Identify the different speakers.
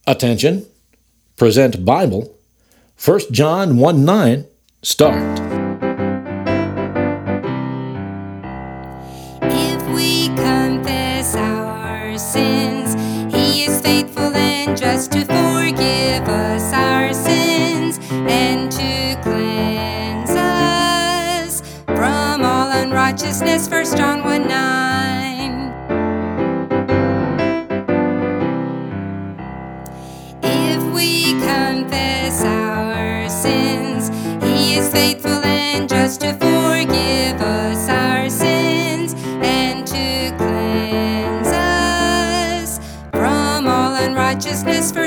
Speaker 1: Attention, present Bible, 1 John 1:9, start.
Speaker 2: If we confess our sins, He is faithful and just to forgive us our sins and to cleanse us from all unrighteousness. 1 John 1:9. If we confess our sins, He is faithful and just to forgive us our sins and to cleanse us from all unrighteousness.